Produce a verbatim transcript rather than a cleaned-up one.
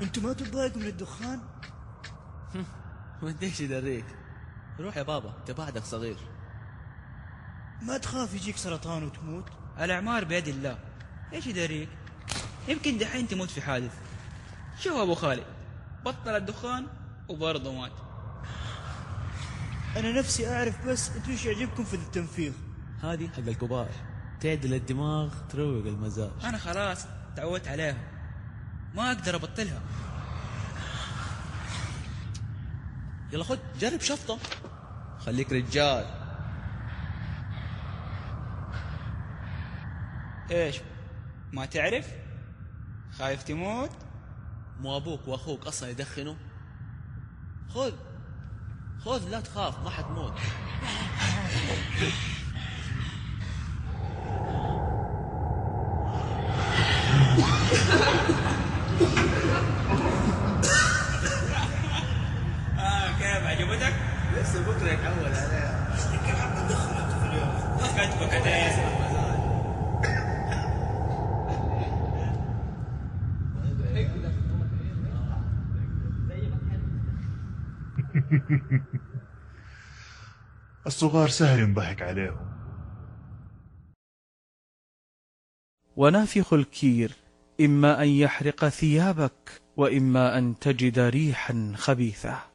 انتوا ما تتضايقوا من الدخان؟ وانت ايش يدريك؟ روح يا بابا، انت بعدك صغير. ما تخاف يجيك سرطان وتموت؟ الأعمار بيد الله، ايش يدريك؟ يمكن دحين تموت في حادث. شوف ابو خالد بطل الدخان وبرضه مات. انا نفسي اعرف بس انتوا ايش يعجبكم في التنفيذ؟ هذه حق الكبار، تعدل الدماغ تروق المزاج. انا خلاص تعودت عليها، ما اقدر ابطلها. يلا خد جرب شفطة، خليك رجال. ايش ما تعرف؟ خايف تموت؟ مو ابوك واخوك اصلا يدخنوا؟ خذ خذ لا تخاف، ما حتموت. اه كيف عجبتك؟ لسه بكره يتعود عليها. كيف حاب ندخل انت في اليوم؟ فكت فكت يا اسمع. الصغار سهل ينضحك عليهم. ونافخ الكير إما أن يحرق ثيابك وإما أن تجد ريحا خبيثة.